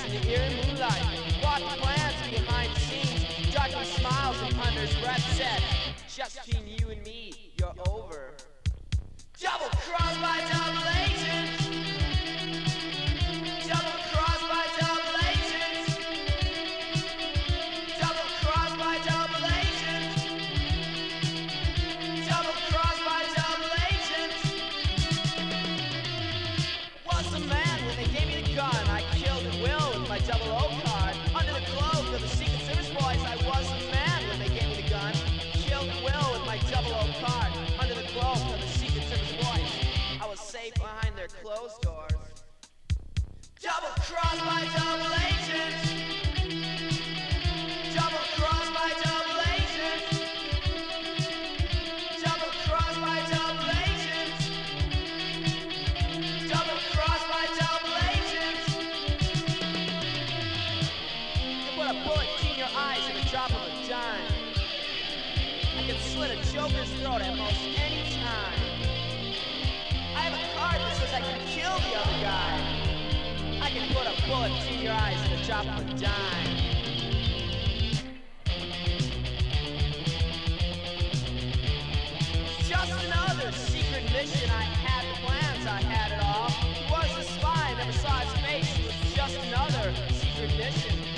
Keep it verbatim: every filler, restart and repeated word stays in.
in the eerie moonlight. Walking plans behind the scenes. Darkly smiles and under his breath said, just between you and me, you're over. Double crossed by double agent. Double crossed by double agent. Double crossed by double agent. Double crossed by double agent. Was a man when they gave me the gun. I killed at will with my double O card. Under the cloak of the Secret Service boys, I was a man when they gave me the gun. Killed at will with my double O card. Under the cloak of the Secret Service boys, I was safe behind their closed doors. Double crossed by double agent. Double crossed by double agent. Double crossed by double agent. Double crossed by double agent. You put a bullet between your eyes at the drop of a dime. I can slit a joker's throat at most any time. I have a card that says I can kill the other guy. I can put a bullet between your eyes at the drop of a dime. Just another secret mission. I had plans, I had it all. He was a spy, never saw his face. It was just another secret mission.